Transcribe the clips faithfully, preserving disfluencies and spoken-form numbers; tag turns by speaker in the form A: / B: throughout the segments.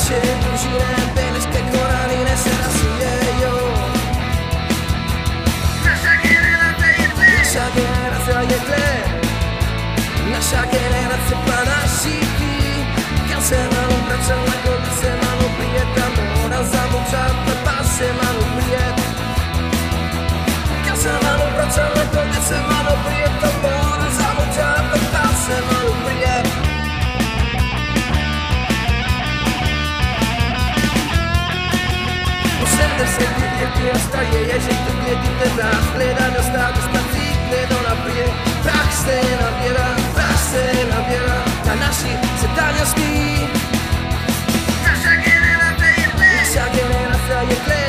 A: naše družine běžské Korany nese na síje, jo. Naša generace je tle, naša generace je tle, naša generace pana šípí, kam se malo pracovat, kde se malo přijet, tam moda zamočat, pa se malo přijet. Kam se malo pracovat, kde se malo přijet, tam moda zamočat, pa se malo přijet. sedemdeseti děti a staje je, že tu děti tebra hledá dostat stací, kdo napije. Prach se naběrá, prach se naběrá na naši sedáňostí. Naša generace je tle, naša generace je tle,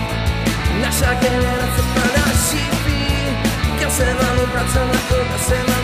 A: naša generace pana šípí. Kam se malo pracovat, kam se malo